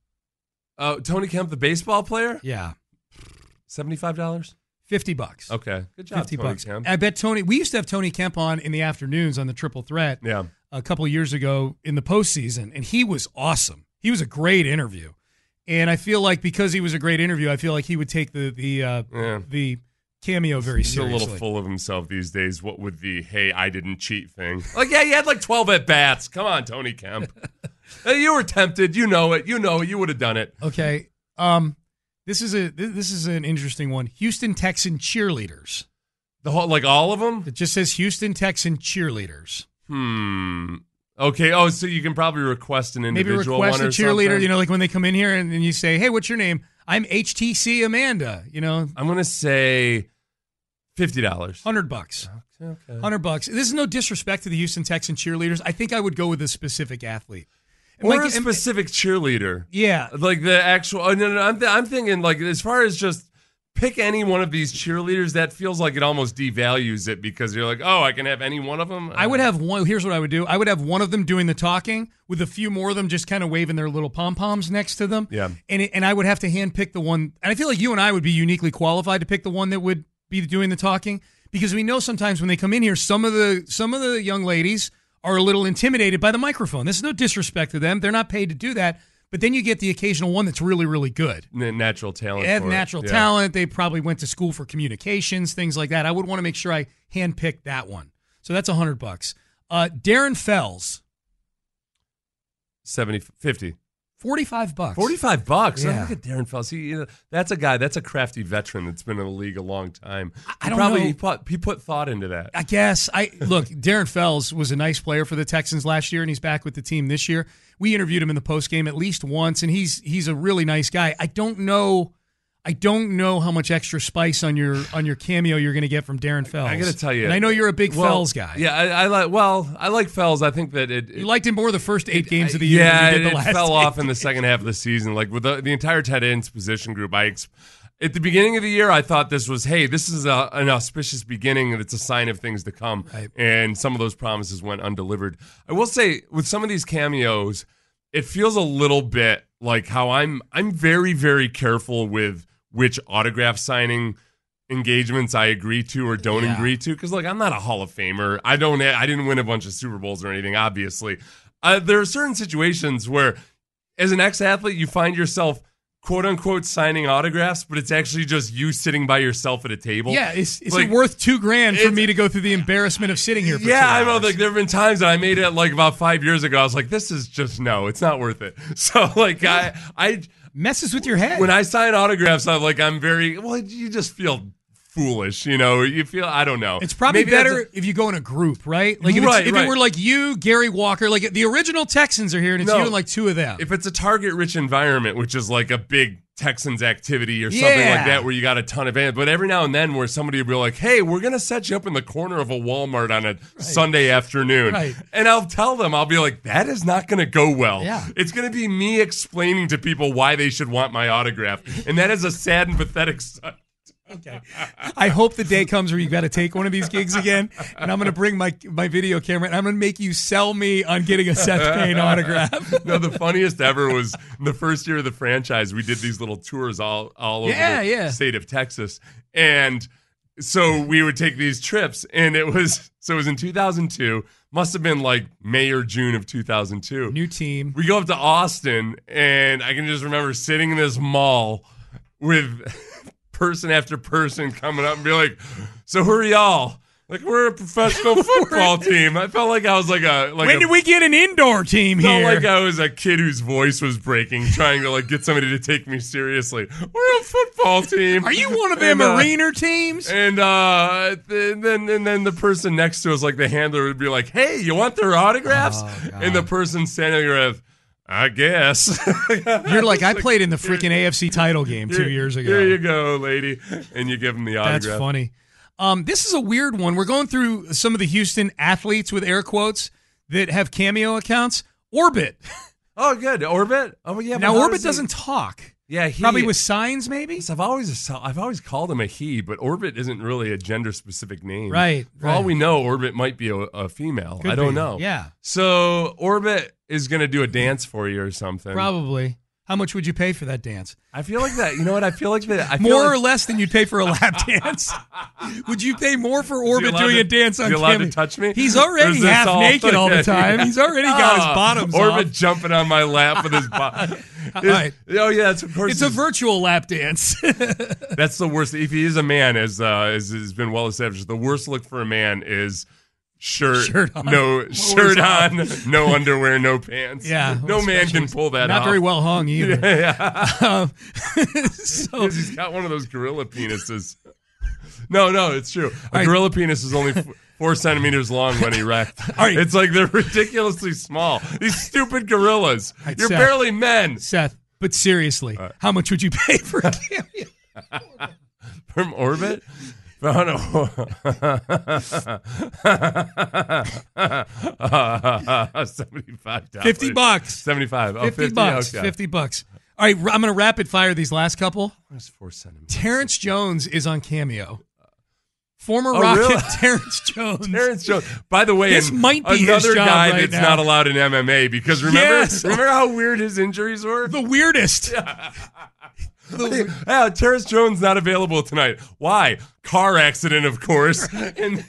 Uh, Tony Kemp, the baseball player, Yeah, seventy-five dollars. fifty bucks. Okay, good job, Fifty Tony bucks. Kemp. I bet Tony. We used to have Tony Kemp on in the afternoons on the Triple Threat Yeah, a couple of years ago in the postseason, and he was awesome. He was a great interview, and I feel like because he was a great interview, I feel like he would take the the uh, Yeah. the cameo very he's a seriously. little full of himself these days. What with the "Hey, I didn't cheat" thing? Like, yeah, you had like twelve at bats. Come on, Tony Kemp. Uh, you were tempted. You know it. You know it. You would have done it. Okay, um, this is a this is an interesting one. Houston Texan cheerleaders. The whole, like all of them. It just says Houston Texan cheerleaders. Hmm. Okay. Oh, so you can probably request an Maybe individual request one a or cheerleader. something? You know, like when they come in here and, and you say, "Hey, what's your name?" I'm H T C Amanda. You know, I'm gonna say fifty dollars. hundred bucks. Okay. Hundred bucks. This is no disrespect to the Houston Texan cheerleaders. I think I would go with a specific athlete. And Or like- a specific cheerleader. yeah, Like the actual. Oh, no, no, I'm, th- I'm thinking like as far as just pick any one of these cheerleaders, that feels like it almost devalues it because you're like, oh, I can have any one of them. I would have one. Here's what I would do. I would have one of them doing the talking with a few more of them just kind of waving their little pom-poms next to them. Yeah. And it, and I would have to handpick the one. And I feel like you and I would be uniquely qualified to pick the one that would be doing the talking because we know sometimes when they come in here, some of the some of the young ladies are a little intimidated by the microphone. This is no disrespect to them. They're not paid to do that. But then you get the occasional one that's really, really good. Natural talent. They have for natural it. Yeah. talent. They probably went to school for communications, things like that. I would want to make sure I handpicked that one. So that's a hundred bucks. Uh, Darren Fells, seventy, fifty. forty-five bucks. forty-five bucks. Yeah. Oh, look at Darren Fells. He, you know, that's a guy, that's a crafty veteran that's been in the league a long time. I He don't probably, know. He put, he put thought into that. I guess I look. Darren Fells was a nice player for the Texans last year, and he's back with the team this year. We interviewed him in the post game at least once, and he's he's a really nice guy. I don't know, I don't know how much extra spice on your on your cameo you're going to get from Darren Fells. I got to tell you, and I know you're a big well, Fells guy. Yeah, I, I like. Well, I like Fells. I think that it. it You liked him more the first eight games of the year yeah, than you did the it, last it fell eight off in the second half of the season. Like with the, the entire tight ends position group, I. Ex- At the beginning of the year, I thought this was, hey, this is a, an auspicious beginning, and it's a sign of things to come. Right. And some of those promises went undelivered. I will say, with some of these cameos, it feels a little bit like how I'm. I'm very, very careful with which autograph signing engagements I agree to or don't Yeah. agree to, because like I'm not a Hall of Famer. I don't. I didn't win a bunch of Super Bowls or anything. Obviously, uh, there are certain situations where, as an ex-athlete, you find yourself, quote unquote, signing autographs, but it's actually just you sitting by yourself at a table. Yeah, is, is Like, it worth two grand for it's- me to go through the embarrassment of sitting here for yeah, two I know. hours? Like there have been times that I made it like about five years ago. I was like, this is just no, it's not worth it. So like I, I Messes with your head. when I sign autographs, I'm like, I'm very well. You just feel foolish, you know. You feel I don't know. It's probably Maybe that's better a- if you go in a group, right? Like if, Right, it's, if right. it were like you, Gary Walker, like the original Texans are here, and it's No. you and like two of them. if it's a target-rich environment, which is like a big Texans activity or something Yeah. like that, where you got a ton of fans, but every now and then where somebody will be like, hey, we're going to set you up in the corner of a Walmart on a Sunday afternoon. Right. And I'll tell them, I'll be like, that is not going to go well. Yeah. It's going to be me explaining to people why they should want my autograph. And that is a sad and pathetic sight. Okay. I hope the day comes where you got to take one of these gigs again, and I'm going to bring my my video camera, and I'm going to make you sell me on getting a Seth Payne autograph. No, the funniest ever was in the first year of the franchise, we did these little tours all, all over Yeah, the yeah. state of Texas. And so we would take these trips, and it was, so it was in two thousand two, must have been like May or June of two thousand two. New team. We go up to Austin, and I can just remember sitting in this mall with person after person coming up and be like, so who are y'all? Like, we're a professional football team. I felt like I was like a like When a, did we get an indoor team felt here? like I was a kid whose voice was breaking, trying to like get somebody to take me seriously. We're a football team. Are you one of them And, uh, arena teams? And uh, and then and then the person next to us, like the handler, would be like, "Hey, you want their autographs?" Oh, God. And the person standing there, with, I guess. You're like, I played in the freaking A F C title game two Here- years ago. Here you go, lady, and you give them the autograph. That's funny. Um, this is a weird one. We're going through some of the Houston athletes with air quotes that have cameo accounts. Orbit. Oh, good. Orbit. Oh, yeah. but Now, how Orbit does he- doesn't talk. Yeah, he Probably with signs, maybe? Yes, I've always I've always called him a he, but Orbit isn't really a gender specific name. Right, For all right. we know, Orbit might be a, a female. Could I don't be. know. Yeah. So Orbit is going to do a dance for you or something. Probably. How much would you pay for that dance? I feel like that. You know what? I feel like that. I feel More like, or less than you'd pay for a lap dance? Would you pay more for Orbit allowed doing to- a dance on is he allowed to cameo? touch me? He's Or already is this half all- naked all the time. He's already got his Ah, bottoms Orbit off. jumping on my lap with his bottom. right. Oh yeah, it's of course. It's a his- virtual lap dance. That's the worst. If he is a man, as uh, as has been well established, the worst look for a man is shirt, Shirt on. no Lowers shirt off. on, no underwear, no pants. Yeah, no man especially- can pull that Not off. very well hung either. Yeah, Um, so, because he's got one of those gorilla penises. No, no, it's true. A right. gorilla penis is only f- four centimeters long when erect. right. It's like they're ridiculously small. These stupid gorillas. right, You're Seth. barely men. Seth, but seriously, how much would you pay for a cameo? From Orbit? Oh, no. seventy-five dollars. Fifty bucks. seventy-five. Oh, Fifty fifty bucks. Okay. Fifty bucks. All right, I'm going to rapid fire these last couple. That's four centimeters. Terrence Jones is on Cameo. Former Oh, Rocket really? Terrence Jones. Terrence Jones. By the way, This and might be his another job guy right that's now. not allowed in M M A because remember, Yes. remember how weird his injuries were? The weirdest. The, yeah, Terrence Jones not available tonight. Why? Car accident, of course. And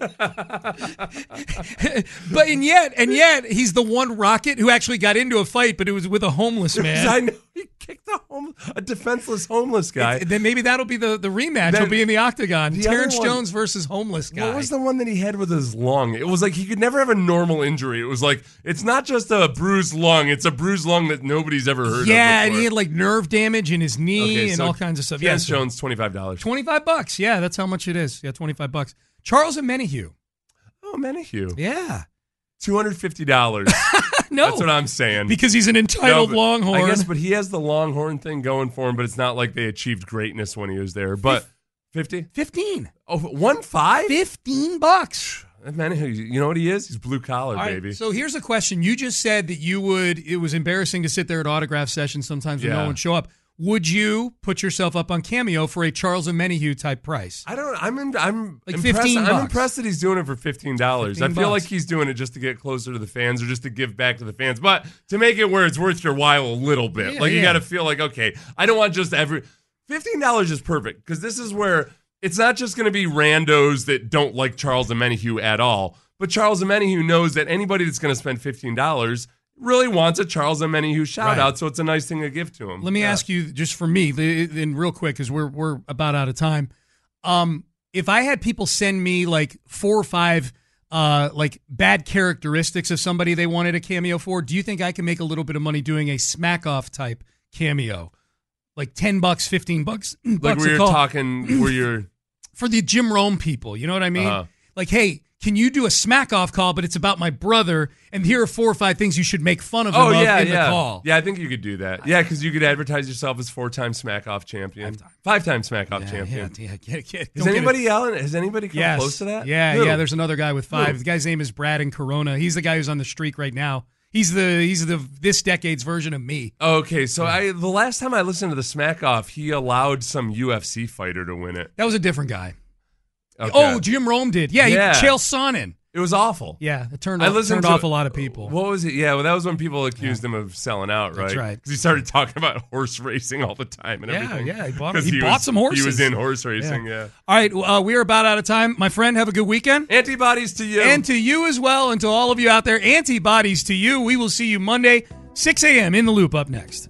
But and yet, and yet, he's the one Rocket who actually got into a fight, but it was with a homeless man. I know he kicked a home, a defenseless homeless guy. Then maybe that'll be the, the rematch. Then- He'll be in the octagon. the Terrence other one- Jones versus homeless guy. What was the one that he had with his lung? It was like he could never have a normal injury. It was like it's not just a bruised lung; it's a bruised lung that nobody's ever heard yeah, of. and before. he had like nerve damage in his knee Okay, and so all kinds of stuff. Terrence yeah, so Jones, twenty five dollars. twenty-five bucks. Yeah, that's how much it is. Yeah, twenty-five bucks. Charles Menahue. Oh, Menahue, Yeah. two hundred fifty dollars. No. That's what I'm saying. Because he's an entitled No, but- Longhorn. I guess, but he has the Longhorn thing going for him. But it's not like they achieved greatness when he was there. But fifty, fifteen. oh, one five. fifteen bucks. Menahue, you know what he is? He's blue collar, All right, baby. so here's a question. You just said that you would, it was embarrassing to sit there at autograph sessions sometimes when Yeah. no one show up. Would you put yourself up on Cameo for a Charles Menahue type price? I don't. I'm. in- I'm Like impressed. fifteen I'm bucks. impressed that he's doing it for fifteen dollars. I fifteen feel bucks. like he's doing it just to get closer to the fans or just to give back to the fans, but to make it where it's worth your while a little bit. Yeah, like you yeah. got to feel like, okay, I don't want just every fifteen dollars is perfect because this is where it's not just going to be randos that don't like Charles Menahue at all, but Charles Menahue knows that anybody that's going to spend fifteen dollars really wants a Charles Menahue shout Right. out, so it's a nice thing to give to him. Let me Yeah. ask you, just for me, the- and real quick, because we're we're about out of time. Um, if I had people send me like four or five, uh, like bad characteristics of somebody they wanted a cameo for, do you think I can make a little bit of money doing a smack off type cameo, like ten bucks, fifteen bucks, like bucks where a you're call talking, where you're. for the Jim Rome people? You know what I mean? Uh-huh. Like, hey, can you do a smack off call, but it's about my brother, and here are four or five things you should make fun of him Oh of yeah, in yeah, the call. yeah. I think you could do that. Yeah, because you could advertise yourself as four-time Smack Off champion, Five-time. five-time Smack Off Yeah, champion. yeah, yeah, get, get, Has don't get it. anybody yelling? Has anybody come Yes. close to that? Yeah, Who? yeah. There's another guy with five. Who? The guy's name is Brad in Corona. He's the guy who's on the streak right now. He's the he's the this decade's version of me. Okay, so I the last time I listened to the Smack Off, he allowed some U F C fighter to win it. That was a different guy. Okay. Oh, Jim Rome did. Yeah, Yeah. he, Chael Sonnen. it was awful. Yeah, it turned I off, listened turned to off a lot of people. What was it? Yeah, well, that was when people accused him of selling out, right? That's right. Because he started talking about horse racing all the time and Yeah, everything. yeah, he bought- 'Cause he bought was- some horses. He was in horse racing. Yeah. All right, uh, we are about out of time. My friend, have a good weekend. Antibodies to you. And to you as well, and to all of you out there, antibodies to you. We will see you Monday, six a.m. in the Loop up next.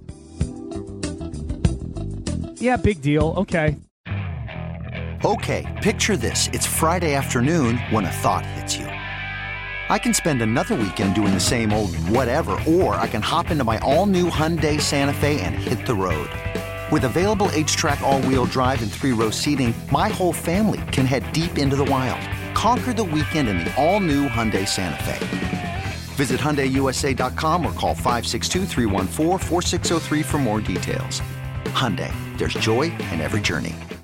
Yeah, big deal. Okay. Okay, picture this. It's Friday afternoon when a thought hits you. I can spend another weekend doing the same old whatever, or I can hop into my all-new Hyundai Santa Fe and hit the road. With available H-Track all-wheel drive and three-row seating, my whole family can head deep into the wild. Conquer the weekend in the all-new Hyundai Santa Fe. Visit Hyundai U S A dot com or call five six two, three one four, four six zero three for more details. Hyundai, there's joy in every journey.